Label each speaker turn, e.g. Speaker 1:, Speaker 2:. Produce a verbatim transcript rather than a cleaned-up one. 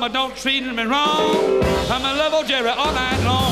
Speaker 1: mama don't treat me wrong. I'm a love old Jerry all night long.